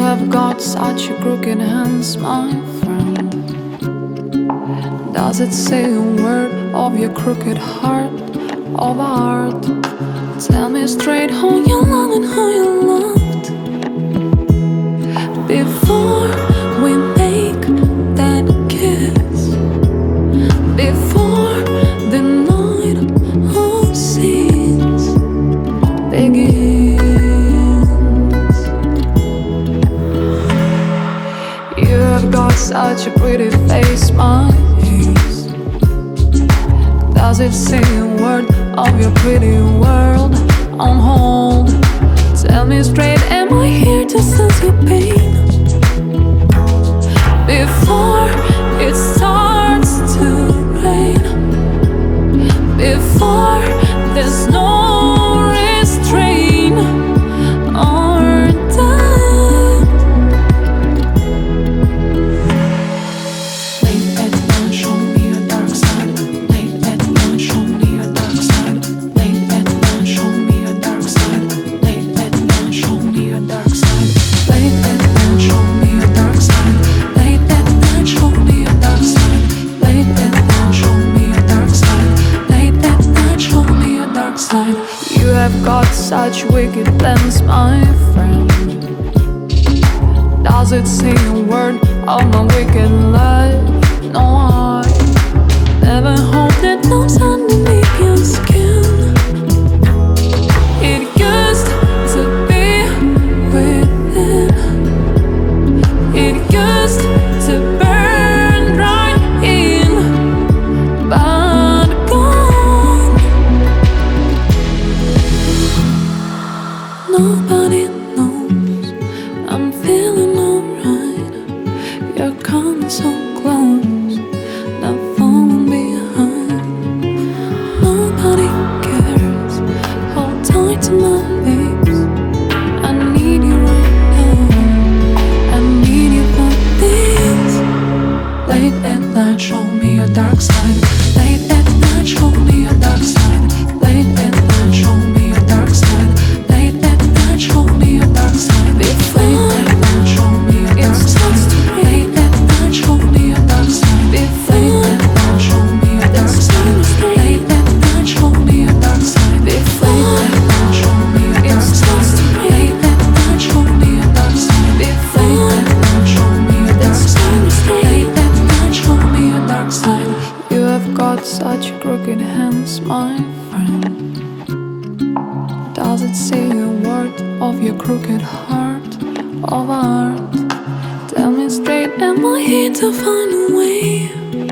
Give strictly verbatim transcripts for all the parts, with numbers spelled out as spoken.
have got such a crooked hands, my friend. Does it say a word of your crooked heart of art? Tell me straight how you love and how you loved before we make that kiss, before the night of sins begins. You have got such a pretty face, my ace. Does it say a word of your pretty world on hold? Tell me straight, am I here to sense your pain before it starts to rain, before there's no restraint or doubt? Late at night, show me your dark side. Late at night, show me your dark side. Late at night, show me your dark side. Late at night, show me your dark side. Late at night, show me your dark side. Late at night, show me your dark side. Late at night, show me your dark side. Late at night, show me your dark side. You have got such wicked plans, my friend. Does it say a word of my wicked life? No, I never hoped it knows underneath your skin. It used to be within. It used to burn right in, but gone. Nobody knows I'm feeling alright. You're coming so close, not falling behind. Nobody cares, hold tight to my babes. I need you right now, I need you for this. Late at night, show me your dark side. Late at night, show me your dark side. Late at night, show me your dark side. Late at night, show me your dark side. Late at night, show me your dark side. Late at night, show me your dark side. Late at night, show me your dark side. Late at night, show me your dark side. Late at night, show me your dark side. Late at night, show me your dark side. Late at night, show me your dark side. Late at night, show me your dark side. You have got such crooked hands, my friend. Does it say a word of your crooked heart of art? Tell me straight, am I here to find a way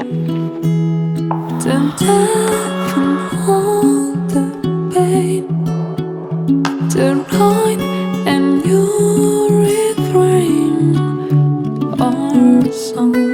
to deafen all the pain, to write a new refrain or song?